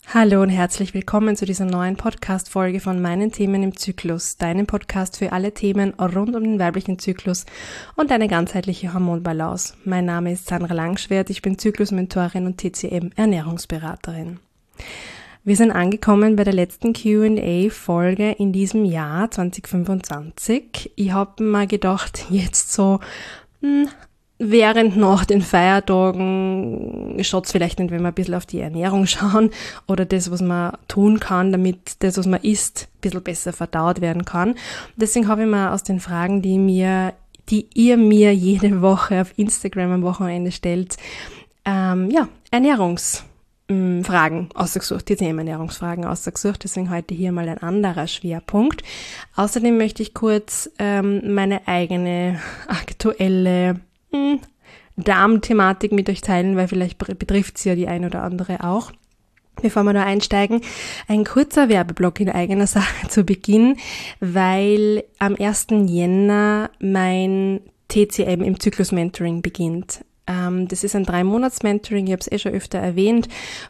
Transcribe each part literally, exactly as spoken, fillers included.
Hallo und herzlich willkommen zu dieser neuen Podcast-Folge von meinen Themen im Zyklus, deinem Podcast für alle Themen rund um den weiblichen Zyklus und eine ganzheitliche Hormonbalance. Mein Name ist Sandra Langschwert, ich bin Zyklusmentorin und T C M-Ernährungsberaterin. Wir sind angekommen bei der letzten Q and A-Folge in diesem Jahr zwanzig fünfundzwanzig. Ich habe mir gedacht, jetzt so hm, während nach den Feiertagen schaut's vielleicht nicht, wenn wir ein bisschen auf die Ernährung schauen oder das, was man tun kann, damit das, was man isst, ein bisschen besser verdaut werden kann. Deswegen habe ich mir aus den Fragen, die mir, die ihr mir jede Woche auf Instagram am Wochenende stellt, ähm, ja, Ernährungsfragen ausgesucht, die Themenernährungsfragen ausgesucht. Deswegen heute hier mal ein anderer Schwerpunkt. Außerdem möchte ich kurz ähm, meine eigene aktuelle Darmthematik mit euch teilen, weil vielleicht betrifft sie ja die ein oder andere auch. Bevor wir da einsteigen, ein kurzer Werbeblock in eigener Sache zu Beginn, weil am ersten Jänner mein T C M im Zyklus-Mentoring beginnt. Das ist ein Drei-Monats-Mentoring, ich habe es eh schon öfter erwähnt,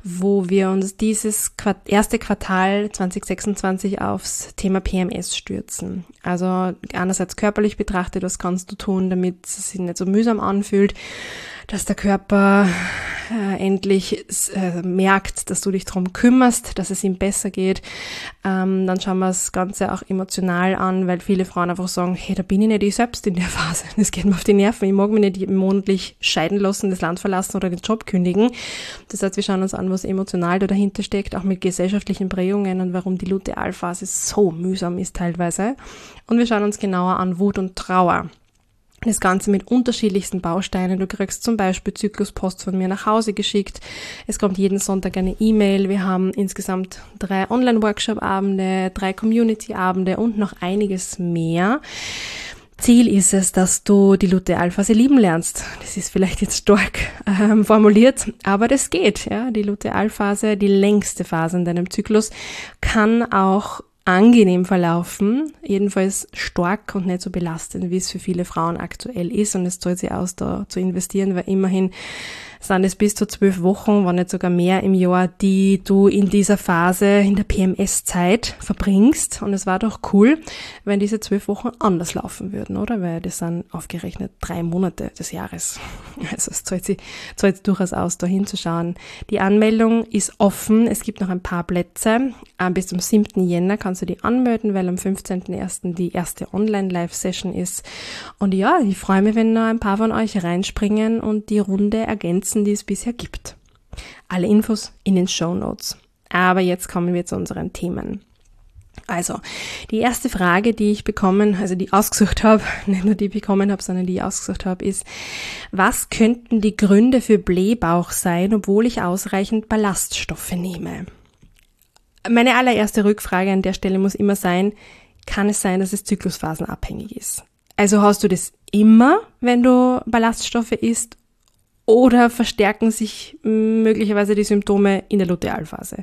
wo wir uns dieses erste Quartal zwanzig sechsundzwanzig aufs Thema P M S stürzen. Also einerseits körperlich betrachtet, was kannst du tun, damit es sich nicht so mühsam anfühlt, dass der Körper äh, endlich äh, merkt, dass du dich darum kümmerst, dass es ihm besser geht. Ähm, dann schauen wir das Ganze auch emotional an, weil viele Frauen einfach sagen, hey, da bin ich nicht ich selbst in der Phase. Das geht mir auf die Nerven. Ich mag mich nicht monatlich scheiden lassen, das Land verlassen oder den Job kündigen. Das heißt, wir schauen uns an, was emotional da dahinter steckt, auch mit gesellschaftlichen Prägungen und warum die Lutealphase so mühsam ist teilweise. Und wir schauen uns genauer an Wut und Trauer. Das Ganze mit unterschiedlichsten Bausteinen. Du kriegst zum Beispiel Zykluspost von mir nach Hause geschickt. Es kommt jeden Sonntag eine E-Mail. Wir haben insgesamt drei Online-Workshop-Abende, drei Community-Abende und noch einiges mehr. Ziel ist es, dass du die Lutealphase lieben lernst. Das ist vielleicht jetzt stark ähm, formuliert, aber das geht. Ja, die Lutealphase, die längste Phase in deinem Zyklus, kann auch angenehm verlaufen, jedenfalls stark und nicht so belastend, wie es für viele Frauen aktuell ist, und es zahlt sich aus, da zu investieren, weil immerhin sind es bis zu zwölf Wochen, wenn nicht sogar mehr im Jahr, die du in dieser Phase, in der P M S-Zeit verbringst. Und es war doch cool, wenn diese zwölf Wochen anders laufen würden, oder? Weil das sind aufgerechnet drei Monate des Jahres. Also es zahlt sich, zahlt sich durchaus aus, da hinzuschauen. Die Anmeldung ist offen, es gibt noch ein paar Plätze. Bis zum siebten Jänner kannst du die anmelden, weil am fünfzehnten ersten die erste Online-Live-Session ist. Und ja, ich freue mich, wenn noch ein paar von euch reinspringen und die Runde ergänzen, die es bisher gibt. Alle Infos in den Shownotes. Aber jetzt kommen wir zu unseren Themen. Also, die erste Frage, die ich bekommen, also die ich ausgesucht habe, nicht nur die ich bekommen habe, sondern die ich ausgesucht habe, ist, was könnten die Gründe für Blähbauch sein, obwohl ich ausreichend Ballaststoffe nehme? Meine allererste Rückfrage an der Stelle muss immer sein, kann es sein, dass es zyklusphasenabhängig ist? Also hast du das immer, wenn du Ballaststoffe isst, oder verstärken sich möglicherweise die Symptome in der Lutealphase?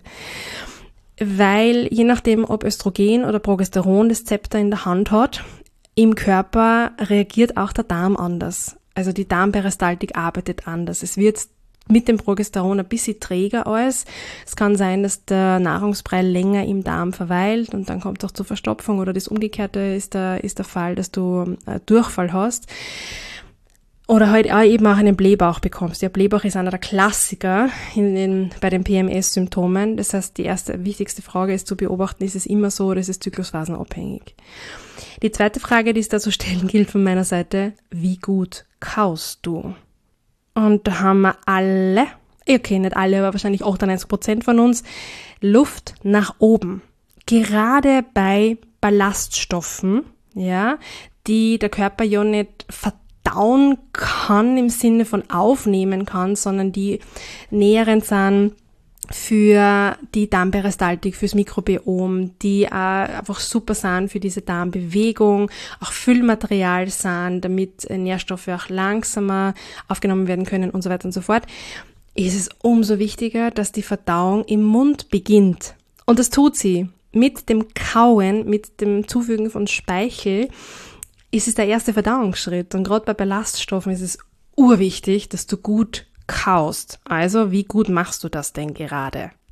Weil je nachdem, ob Östrogen oder Progesteron das Zepter in der Hand hat, im Körper reagiert auch der Darm anders. Also die Darmperistaltik arbeitet anders. Es wird mit dem Progesteron ein bisschen träger alles. Es kann sein, dass der Nahrungsbrei länger im Darm verweilt und dann kommt es auch zur Verstopfung, oder das Umgekehrte ist der, ist der Fall, dass du Durchfall hast. Oder halt auch eben auch einen Blähbauch bekommst. Der Blähbauch ist einer der Klassiker in den, bei den P M S-Symptomen. Das heißt, die erste wichtigste Frage ist zu beobachten, ist es immer so oder ist es zyklusphasenabhängig? Die zweite Frage, die es da zu stellen gilt von meiner Seite, wie gut kaust du? Und da haben wir alle, okay, nicht alle, aber wahrscheinlich achtundneunzig Prozent von uns, Luft nach oben. Gerade bei Ballaststoffen, ja, die der Körper ja nicht verträgt, down kann im Sinne von aufnehmen kann, sondern die nährend sind für die Darmperistaltik, fürs Mikrobiom, die auch einfach super sind für diese Darmbewegung, auch Füllmaterial sind, damit Nährstoffe auch langsamer aufgenommen werden können und so weiter und so fort, ist es umso wichtiger, dass die Verdauung im Mund beginnt. Und das tut sie. Mit dem Kauen, mit dem Zufügen von Speichel ist es der erste Verdauungsschritt. Und gerade bei Ballaststoffen ist es urwichtig, dass du gut kaust. Also, wie gut machst du das denn gerade?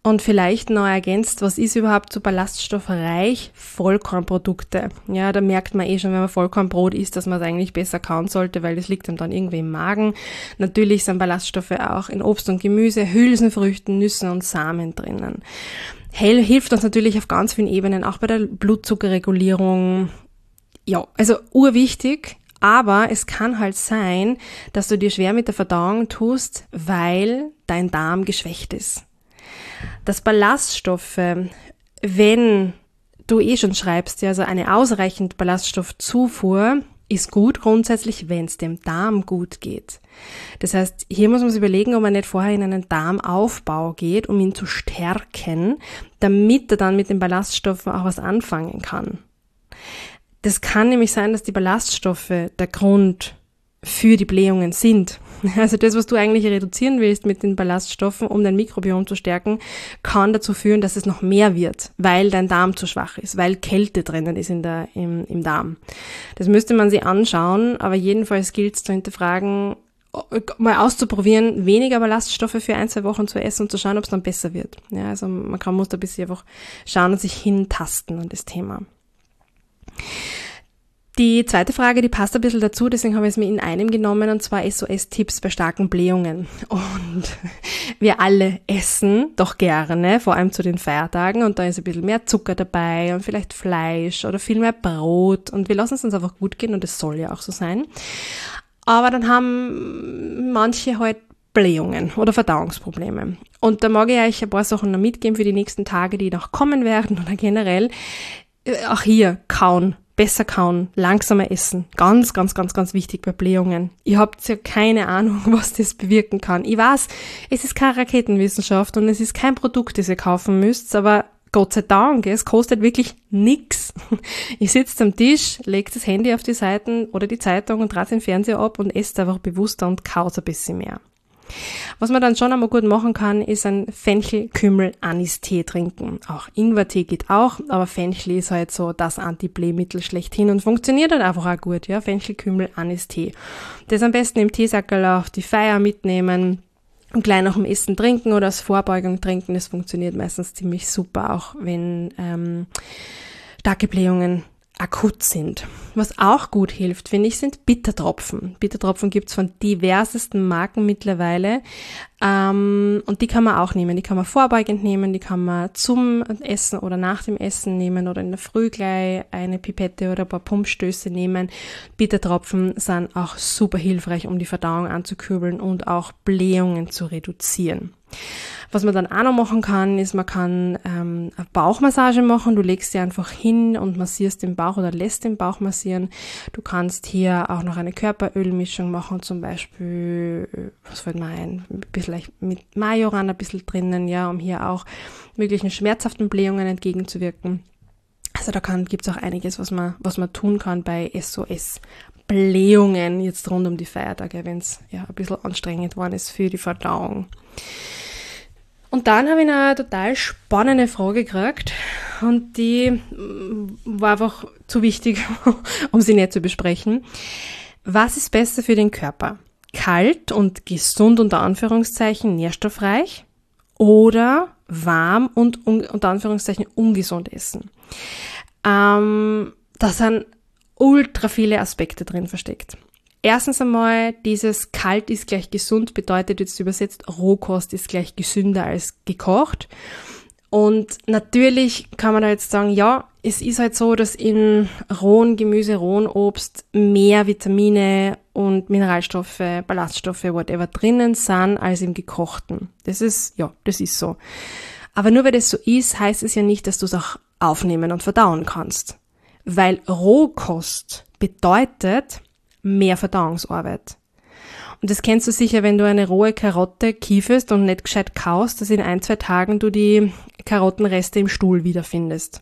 Und vielleicht noch ergänzt, was ist überhaupt so ballaststoffreich? Vollkornprodukte. Ja, da merkt man eh schon, wenn man Vollkornbrot isst, dass man es eigentlich besser kauen sollte, weil das liegt einem dann irgendwie im Magen. Natürlich sind Ballaststoffe auch in Obst und Gemüse, Hülsenfrüchten, Nüssen und Samen drinnen. Hell hilft uns natürlich auf ganz vielen Ebenen, auch bei der Blutzuckerregulierung. Ja, also urwichtig. Aber es kann halt sein, dass du dir schwer mit der Verdauung tust, weil dein Darm geschwächt ist. Dass Ballaststoffe, wenn du eh schon schreibst, ja, also eine ausreichend Ballaststoffzufuhr ist gut grundsätzlich, wenn es dem Darm gut geht. Das heißt, hier muss man sich überlegen, ob man nicht vorher in einen Darmaufbau geht, um ihn zu stärken, damit er dann mit den Ballaststoffen auch was anfangen kann. Das kann nämlich sein, dass die Ballaststoffe der Grund für die Blähungen sind. Also das, was du eigentlich reduzieren willst mit den Ballaststoffen, um dein Mikrobiom zu stärken, kann dazu führen, dass es noch mehr wird, weil dein Darm zu schwach ist, weil Kälte drinnen ist in der, im, im Darm. Das müsste man sich anschauen, aber jedenfalls gilt es zu hinterfragen, mal auszuprobieren, weniger Ballaststoffe für ein, zwei Wochen zu essen und zu schauen, ob es dann besser wird. Ja, also man kann, muss da ein bisschen einfach schauen und sich hintasten an das Thema. Die zweite Frage, die passt ein bisschen dazu, deswegen habe ich es mir in einem genommen, und zwar S O S-Tipps bei starken Blähungen. Und wir alle essen doch gerne, vor allem zu den Feiertagen, und da ist ein bisschen mehr Zucker dabei und vielleicht Fleisch oder viel mehr Brot, und wir lassen es uns einfach gut gehen, und es soll ja auch so sein. Aber dann haben manche halt Blähungen oder Verdauungsprobleme. Und da mag ich euch ein paar Sachen noch mitgeben für die nächsten Tage, die noch kommen werden, oder generell. Auch hier kauen. Besser kauen, langsamer essen. Ganz, ganz, ganz, ganz wichtig bei Blähungen. Ihr habt ja keine Ahnung, was das bewirken kann. Ich weiß, es ist keine Raketenwissenschaft und es ist kein Produkt, das ihr kaufen müsst, aber Gott sei Dank, es kostet wirklich nix. Ihr sitzt am Tisch, legt das Handy auf die Seiten oder die Zeitung und dreht den Fernseher ab und esst einfach bewusster und kaut ein bisschen mehr. Was man dann schon einmal gut machen kann, ist ein Fenchel-Kümmel-Anis-Tee trinken. Auch Ingwertee geht auch, aber Fenchel ist halt so das Antiblähmittel schlechthin und funktioniert halt einfach auch gut, ja, Fenchel-Kümmel-Anis-Tee. Das am besten im Teesackerl auf die Feier mitnehmen und gleich nach dem Essen trinken oder als Vorbeugung trinken. Das funktioniert meistens ziemlich super, auch wenn ähm, starke Blähungen akut sind. Was auch gut hilft, finde ich, sind Bittertropfen. Bittertropfen gibt's von diversesten Marken mittlerweile, ähm, und die kann man auch nehmen. Die kann man vorbeugend nehmen, die kann man zum Essen oder nach dem Essen nehmen oder in der Früh gleich eine Pipette oder ein paar Pumpstöße nehmen. Bittertropfen sind auch super hilfreich, um die Verdauung anzukurbeln und auch Blähungen zu reduzieren. Was man dann auch noch machen kann, ist, man kann ähm, eine Bauchmassage machen. Du legst dir einfach hin und massierst den Bauch oder lässt den Bauch massieren. Du kannst hier auch noch eine Körperölmischung machen, zum Beispiel, was fällt mir ein, ein bisschen mit Majoran ein bisschen drinnen, ja, um hier auch möglichen schmerzhaften Blähungen entgegenzuwirken. Also da kann, gibt's auch einiges, was man, was man tun kann bei S O S-Blähungen jetzt rund um die Feiertage, wenn es ja ein bisschen anstrengend worden ist für die Verdauung. Und dann habe ich noch eine total spannende Frage gekriegt und die war einfach zu wichtig, um sie nicht zu besprechen. Was ist besser für den Körper? Kalt und gesund unter Anführungszeichen nährstoffreich oder warm und unter Anführungszeichen ungesund essen? Ähm, da sind ultra viele Aspekte drin versteckt. Erstens einmal, dieses kalt ist gleich gesund bedeutet jetzt übersetzt, Rohkost ist gleich gesünder als gekocht. Und natürlich kann man da jetzt sagen, ja, es ist halt so, dass in rohen Gemüse, rohen Obst mehr Vitamine und Mineralstoffe, Ballaststoffe, whatever drinnen sind als im gekochten. Das ist, ja, das ist so. Aber nur weil das so ist, heißt es ja nicht, dass du es auch aufnehmen und verdauen kannst. Weil Rohkost bedeutet mehr Verdauungsarbeit. Und das kennst du sicher, wenn du eine rohe Karotte kiefest und nicht gescheit kaust, dass in ein, zwei Tagen du die Karottenreste im Stuhl wiederfindest.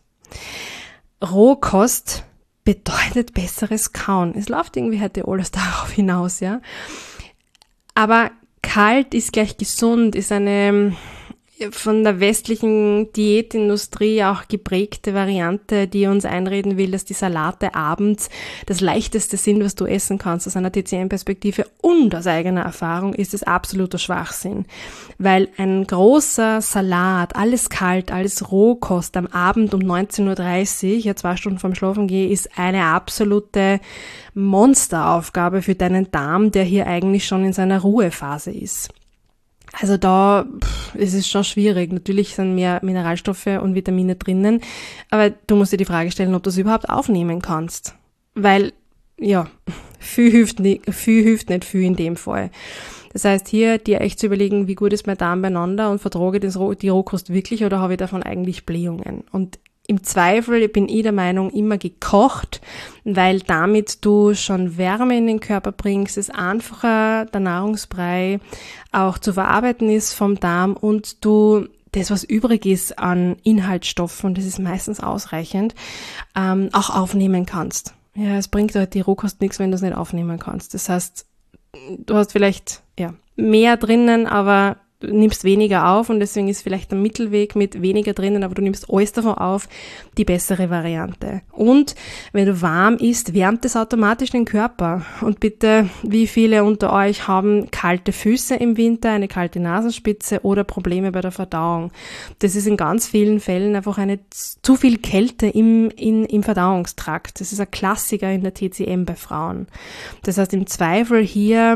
Rohkost bedeutet besseres Kauen. Es läuft irgendwie heute alles darauf hinaus, ja. Aber kalt ist gleich gesund, ist eine von der westlichen Diätindustrie auch geprägte Variante, die uns einreden will, dass die Salate abends das Leichteste sind, was du essen kannst. Aus einer T C M-Perspektive und aus eigener Erfahrung ist es absoluter Schwachsinn. Weil ein großer Salat, alles kalt, alles Rohkost am Abend um neunzehn Uhr dreißig, ja zwei Stunden vorm Schlafengehen, ist eine absolute Monsteraufgabe für deinen Darm, der hier eigentlich schon in seiner Ruhephase ist. Also da pff, ist es schon schwierig. Natürlich sind mehr Mineralstoffe und Vitamine drinnen, aber du musst dir die Frage stellen, ob du es überhaupt aufnehmen kannst. Weil, ja, viel hilft nicht, viel hilft nicht viel in dem Fall. Das heißt, hier dir echt zu überlegen, wie gut ist mein Darm beieinander und vertrage ich das, die Rohkost wirklich oder habe ich davon eigentlich Blähungen? Und im Zweifel bin ich der Meinung, immer gekocht, weil damit du schon Wärme in den Körper bringst, es einfacher der Nahrungsbrei auch zu verarbeiten ist vom Darm und du das, was übrig ist an Inhaltsstoffen, und das ist meistens ausreichend, ähm, auch aufnehmen kannst. Ja, es bringt halt die Rohkost nichts, wenn du es nicht aufnehmen kannst. Das heißt, du hast vielleicht ja mehr drinnen, aber du nimmst weniger auf und deswegen ist vielleicht der Mittelweg mit weniger drinnen, aber du nimmst alles davon auf, die bessere Variante. Und wenn du warm isst, wärmt es automatisch den Körper. Und bitte, wie viele unter euch haben kalte Füße im Winter, eine kalte Nasenspitze oder Probleme bei der Verdauung? Das ist in ganz vielen Fällen einfach eine zu viel Kälte im, in, im Verdauungstrakt. Das ist ein Klassiker in der T C M bei Frauen. Das heißt, im Zweifel hier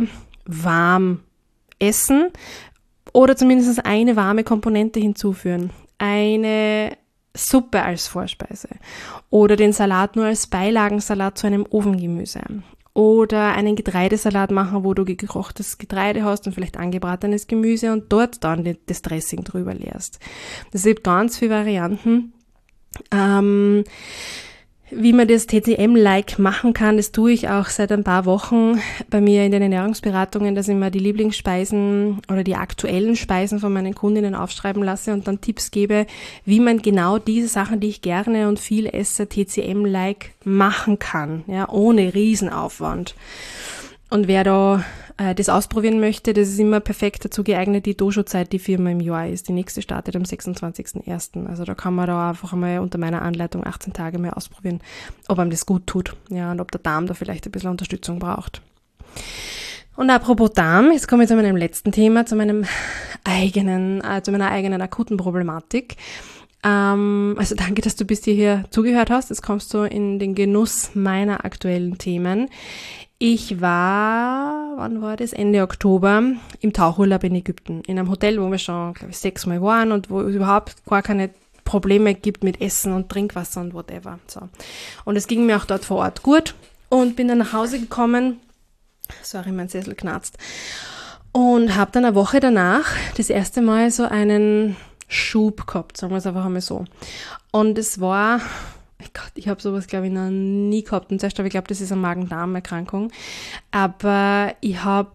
warm essen, oder zumindest eine warme Komponente hinzuführen. Eine Suppe als Vorspeise. Oder den Salat nur als Beilagensalat zu einem Ofengemüse. Oder einen Getreidesalat machen, wo du gekochtes Getreide hast und vielleicht angebratenes Gemüse und dort dann das Dressing drüber leerst. Das gibt ganz viele Varianten. Ähm, Wie man das T C M-like machen kann, das tue ich auch seit ein paar Wochen bei mir in den Ernährungsberatungen, dass ich mir die Lieblingsspeisen oder die aktuellen Speisen von meinen Kundinnen aufschreiben lasse und dann Tipps gebe, wie man genau diese Sachen, die ich gerne und viel esse, T C M-like machen kann, ja, ohne Riesenaufwand. Und wer da äh, das ausprobieren möchte, das ist immer perfekt dazu geeignet, die Dojo-Zeit, die viermal im Jahr ist. Die nächste startet am sechsundzwanzigsten ersten Also da kann man da einfach einmal unter meiner Anleitung achtzehn Tage mal ausprobieren, ob einem das gut tut, ja, und ob der Darm da vielleicht ein bisschen Unterstützung braucht. Und apropos Darm, jetzt komme ich zu meinem letzten Thema, zu meinem eigenen, äh, zu meiner eigenen akuten Problematik. Ähm, also danke, dass du bis hierher zugehört hast. Jetzt kommst du in den Genuss meiner aktuellen Themen. Ich war, wann war das? Ende Oktober im Tauchurlaub in Ägypten. In einem Hotel, wo wir schon, glaube ich, sechsmal waren und wo es überhaupt gar keine Probleme gibt mit Essen und Trinkwasser und whatever. So. Und es ging mir auch dort vor Ort gut und bin dann nach Hause gekommen. Sorry, mein Sessel knarzt. Und habe dann eine Woche danach das erste Mal so einen Schub gehabt, sagen wir es einfach einmal so. Und es war... Gott, ich habe sowas, glaube ich, noch nie gehabt. Und zuerst habe ich geglaubt, das ist eine Magen-Darm-Erkrankung. Aber ich habe,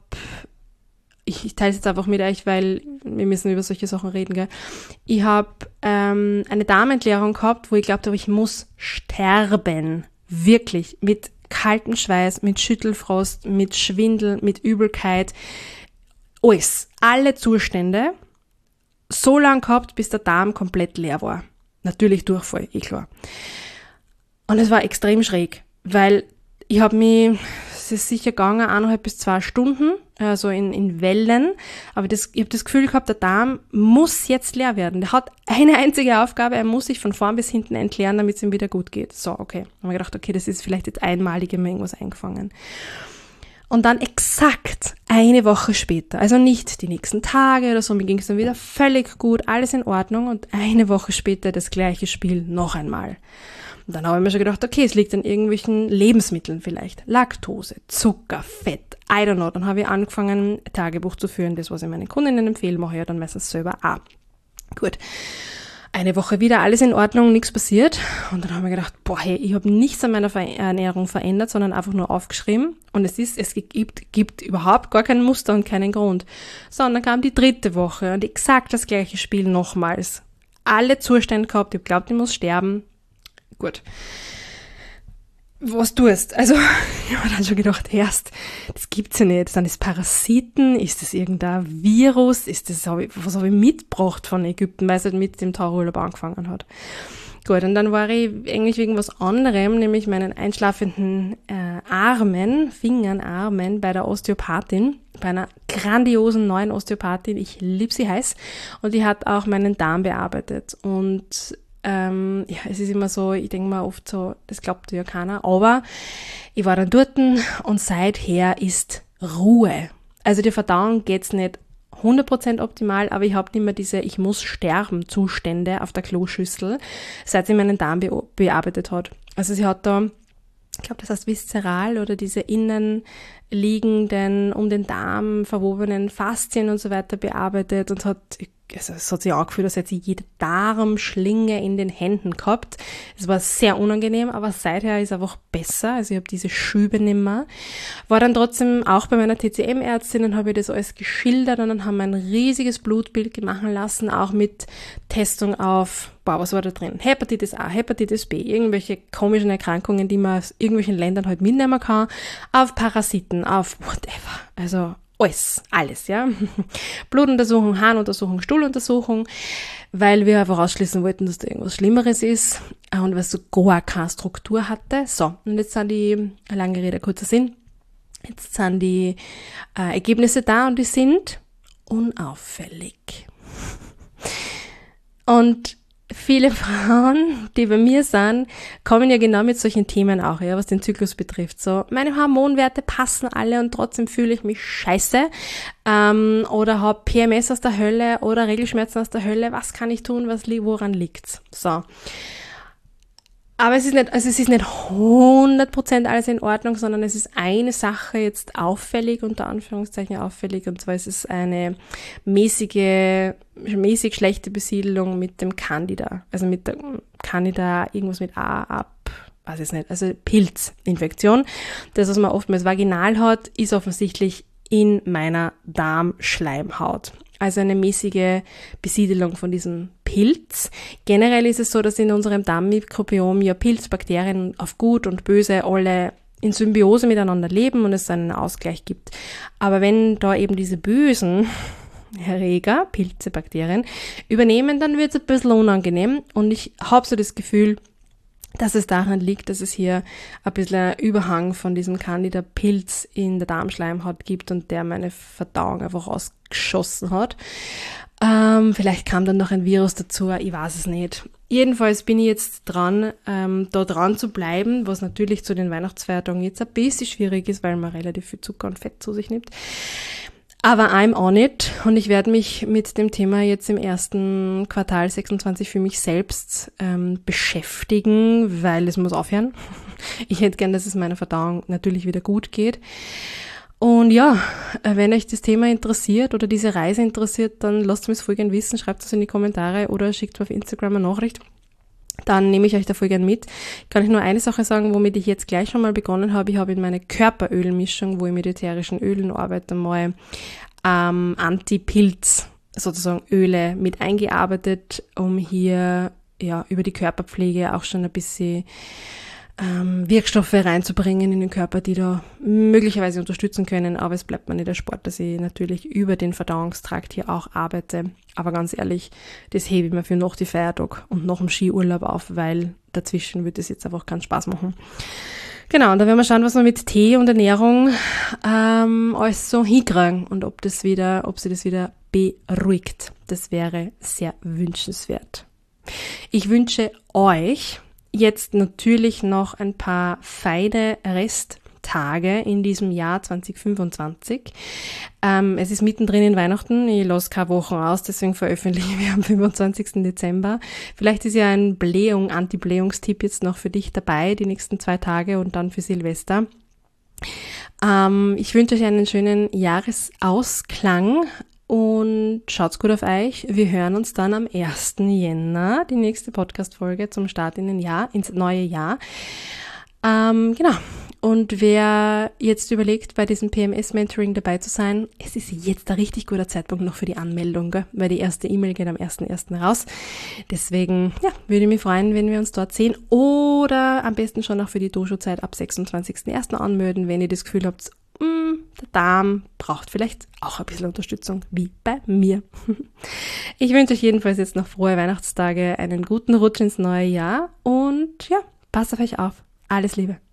ich, ich teile es jetzt einfach mit euch, weil wir müssen über solche Sachen reden, gell. Ich habe ähm, eine Darmentleerung gehabt, wo ich glaubte, ich muss sterben. Wirklich. Mit kaltem Schweiß, mit Schüttelfrost, mit Schwindel, mit Übelkeit. Alles. Alle Zustände. So lange gehabt, bis der Darm komplett leer war. Natürlich Durchfall, eh klar. Und es war extrem schräg, weil ich habe mich, es ist sicher gegangen, eineinhalb bis zwei Stunden, also in, in Wellen, aber das, ich habe das Gefühl gehabt, der Darm muss jetzt leer werden. Der hat eine einzige Aufgabe, er muss sich von vorn bis hinten entleeren, damit es ihm wieder gut geht. So, okay. Dann habe ich gedacht, okay, das ist vielleicht jetzt einmalig, mir irgendwas eingefangen. Und dann exakt eine Woche später, also nicht die nächsten Tage oder so, mir ging es dann wieder völlig gut, alles in Ordnung und eine Woche später das gleiche Spiel noch einmal. Und dann habe ich mir schon gedacht, okay, es liegt an irgendwelchen Lebensmitteln vielleicht. Laktose, Zucker, Fett, I don't know. Dann habe ich angefangen, Tagebuch zu führen, das, was ich meinen Kundinnen empfehle, mache ich ja dann meistens selber auch. Gut. Eine Woche wieder, alles in Ordnung, nichts passiert. Und dann haben wir gedacht, boah, hey, ich habe nichts an meiner Ver- Ernährung verändert, sondern einfach nur aufgeschrieben. Und es ist, es gibt, gibt überhaupt gar kein Muster und keinen Grund. So, und dann kam die dritte Woche und exakt das gleiche Spiel nochmals. Alle Zustände gehabt, ich habe geglaubt, ich muss sterben. Gut. was tust. Also ich habe dann schon gedacht, erst, das gibt's ja nicht. Sind das Parasiten? Ist das irgendein Virus? Ist das, was habe ich mitgebracht von Ägypten, weil es halt mit dem Taucherurlaub angefangen hat. Gut, und dann war ich eigentlich wegen was anderem, nämlich meinen einschlafenden äh, Armen, Fingern, Armen bei der Osteopathin, bei einer grandiosen neuen Osteopathin. Ich liebe sie heiß. Und die hat auch meinen Darm bearbeitet. Und ähm, ja, es ist immer so, ich denke mal oft so, das glaubt ja keiner. Aber ich war dann dort und seither ist Ruhe. Also die Verdauung geht's nicht hundert Prozent optimal, aber ich habe nicht mehr diese Ich muss sterben Zustände auf der Kloschüssel, seit sie meinen Darm be- bearbeitet hat. Also sie hat da, ich glaube, das heißt viszeral oder diese innen liegenden, um den Darm verwobenen Faszien und so weiter bearbeitet und hat, also es hat sich angefühlt, als hätte sie jede Darmschlinge in den Händen gehabt. Es war sehr unangenehm, aber seither ist es einfach besser. Also ich habe diese Schübe nicht mehr. War dann trotzdem auch bei meiner T C M-Ärztin und habe ihr das alles geschildert und dann haben wir ein riesiges Blutbild machen lassen, auch mit Testung auf, boah, was war da drin? Hepatitis A, Hepatitis B, irgendwelche komischen Erkrankungen, die man aus irgendwelchen Ländern halt mitnehmen kann, auf Parasiten, auf whatever. Also alles, alles, ja. Blutuntersuchung, Harnuntersuchung, Stuhluntersuchung, weil wir einfach ausschließen wollten, dass da irgendwas Schlimmeres ist und was so gar keine Struktur hatte. So, und jetzt sind die, lange Rede, kurzer Sinn, jetzt sind die äh, Ergebnisse da und die sind unauffällig. Und viele Frauen, die bei mir sind, kommen ja genau mit solchen Themen auch, ja, was den Zyklus betrifft. So, meine Hormonwerte passen alle und trotzdem fühle ich mich scheiße ähm, oder habe P M S aus der Hölle oder Regelschmerzen aus der Hölle. Was kann ich tun? Was woran liegt's? So. Aber es ist nicht, also es ist nicht hundert Prozent alles in Ordnung, sondern es ist eine Sache jetzt auffällig, unter Anführungszeichen auffällig, und zwar ist es eine mäßige, mäßig schlechte Besiedelung mit dem Candida. Also mit der Candida, irgendwas mit A ab, weiß ich nicht, also Pilzinfektion. Das, was man oftmals vaginal hat, ist offensichtlich in meiner Darmschleimhaut. Also eine mäßige Besiedelung von diesem Pilz. Generell ist es so, dass in unserem Darmmikrobiom ja Pilzbakterien auf gut und böse alle in Symbiose miteinander leben und es einen Ausgleich gibt. Aber wenn da eben diese bösen Erreger, Pilze, Bakterien, übernehmen, dann wird es ein bisschen unangenehm und ich habe so das Gefühl, dass es daran liegt, dass es hier ein bisschen ein Überhang von diesem Candida-Pilz in der Darmschleimhaut gibt und der meine Verdauung einfach ausgeschossen hat. Ähm, vielleicht kam dann noch ein Virus dazu, ich weiß es nicht. Jedenfalls bin ich jetzt dran, ähm, da dran zu bleiben, was natürlich zu den Weihnachtsfeiertagen jetzt ein bisschen schwierig ist, weil man relativ viel Zucker und Fett zu sich nimmt. Aber I'm on it und ich werde mich mit dem Thema jetzt im ersten Quartal sechsundzwanzig für mich selbst ähm, beschäftigen, weil es muss aufhören. Ich hätte gern, dass es meiner Verdauung natürlich wieder gut geht. Und ja, wenn euch das Thema interessiert oder diese Reise interessiert, dann lasst mir es voll gern wissen, schreibt es in die Kommentare oder schickt mir auf Instagram eine Nachricht. Dann nehme ich euch da voll gern mit. Kann ich nur eine Sache sagen, womit ich jetzt gleich schon mal begonnen habe. Ich habe in meine Körperölmischung, wo ich mit ätherischen Ölen arbeite, mal ähm, Anti-Pilz, sozusagen Öle mit eingearbeitet, um hier ja über die Körperpflege auch schon ein bisschen ähm, Wirkstoffe reinzubringen in den Körper, die da möglicherweise unterstützen können. Aber es bleibt mir nicht der Sport, dass ich natürlich über den Verdauungstrakt hier auch arbeite. Aber ganz ehrlich, das hebe ich mir für nach die Feiertag und nach dem Skiurlaub auf, weil dazwischen wird es jetzt einfach keinen Spaß machen. Genau, und da werden wir schauen, was wir mit Tee und Ernährung ähm, alles so hinkriegen und ob das wieder, ob sie das wieder beruhigt. Das wäre sehr wünschenswert. Ich wünsche euch jetzt natürlich noch ein paar feine Resttage in diesem Jahr zwanzig fünfundzwanzig. Ähm, es ist mittendrin in Weihnachten, ich lasse keine Wochen aus, deswegen veröffentliche ich am fünfundzwanzigsten Dezember. Vielleicht ist ja ein Blähung, Anti-Blähungstipp jetzt noch für dich dabei, die nächsten zwei Tage und dann für Silvester. Ähm, ich wünsche euch einen schönen Jahresausklang. Und schaut's gut auf euch. Wir hören uns dann am ersten Jänner, die nächste Podcast-Folge zum Start in den Jahr, ins neue Jahr. Ähm, genau. Und wer jetzt überlegt, bei diesem P M S-Mentoring dabei zu sein, es ist jetzt ein richtig guter Zeitpunkt noch für die Anmeldung, gell? Weil die erste E-Mail geht am ersten ersten raus. Deswegen, ja, würde ich mich freuen, wenn wir uns dort sehen. Oder am besten schon auch für die Dojo-Zeit ab sechsundzwanzigsten ersten anmelden, wenn ihr das Gefühl habt, mh, der Darm braucht vielleicht auch ein bisschen Unterstützung, wie bei mir. Ich wünsche euch jedenfalls jetzt noch frohe Weihnachtstage, einen guten Rutsch ins neue Jahr und ja, passt auf euch auf. Alles Liebe.